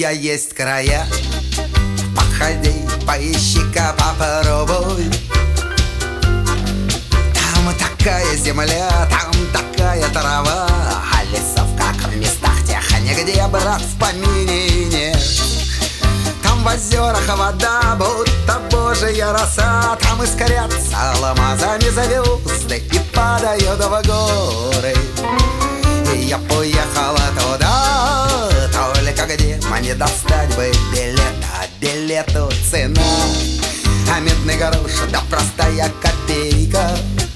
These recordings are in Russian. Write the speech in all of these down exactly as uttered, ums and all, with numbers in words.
я есть края. Походи, поищи-ка, попробуй. Там такая земля, там такая трава, а лесов, как в местах тех, нигде, брат, в помине нет. Там в озерах вода, будто божья роса, там искрятся алмазами звезды и падают в горы. И я поехала туда, только где мне достать бы билет, а билету цена, а медный грош, да простая копейка.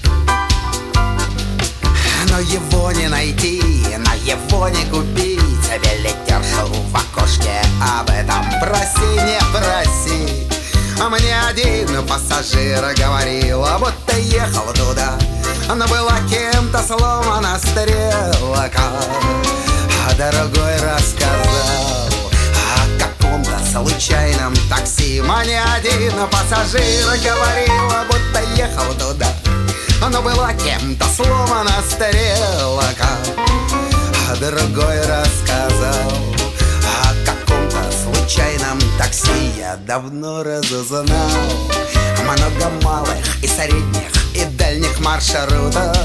Но его не найти, на его не купить. Билетершу в окошке об этом проси, не проси. А мне один пассажир говорил, будто ехал туда, но была кем-то сломана стрелка. А другой рассказал о каком-то случайном такси. Мне один пассажир говорил, будто ехал туда, но была кем-то сломана стрелка. А другой рассказал о каком-то случайном такси. Я давно разузнал много малых и средних и дальних маршрутов,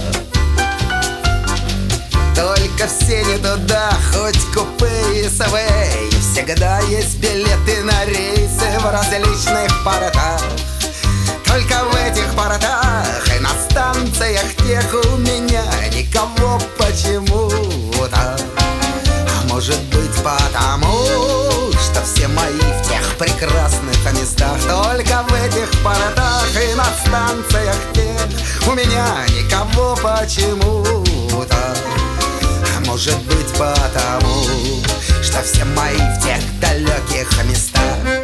только все не туда, хоть купе и СВ. Всегда есть билеты на рейсы в различных портах. Только в этих портах и на станциях тех у меня никого почему-то. А может быть потому, что все мои в тех прекрасных местах. Только в этих портах и на станциях тех у меня никого почему-то. А может быть потому, что все мои в тех далеких местах.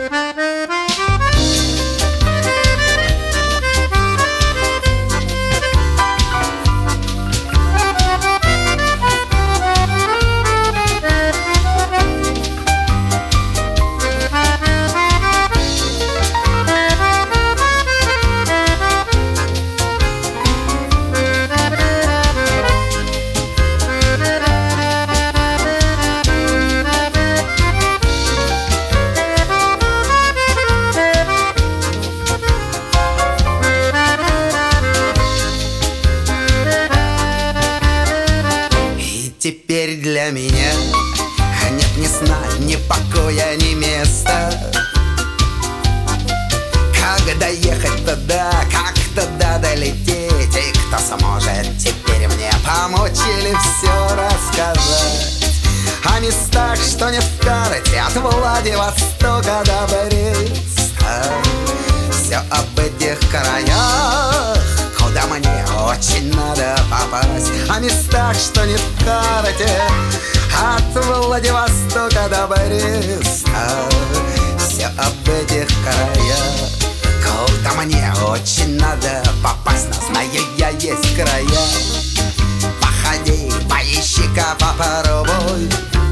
Теперь для меня нет ни сна, ни покоя, ни места. Как доехать туда, как туда долететь, и кто сможет теперь мне помочь или все рассказать о местах, что не в карте, от Владивостока до Бреста. Все об этих краях, куда мне очень надо попасть, о местах, что не в карте, от Владивостока до Бреста. Все об этих краях, куда мне очень надо попасть, но знаю я есть края. Походи, поищи-ка, попробуй.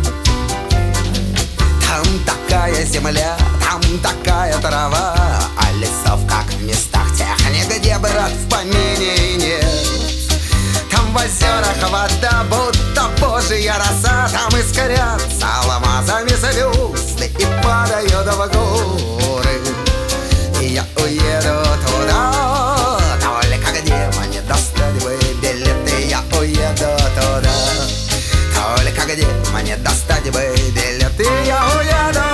Там такая земля, там такая трава, а лесов, как в местах тех, нигде, брат, в помине нет. Там в озерах вода, будто божья роса, там искрятся алмазами звезды и падают в горы. И я уеду туда, только где мне достать бы билеты. Я уеду туда, только где мне достать бы билеты. Я уеду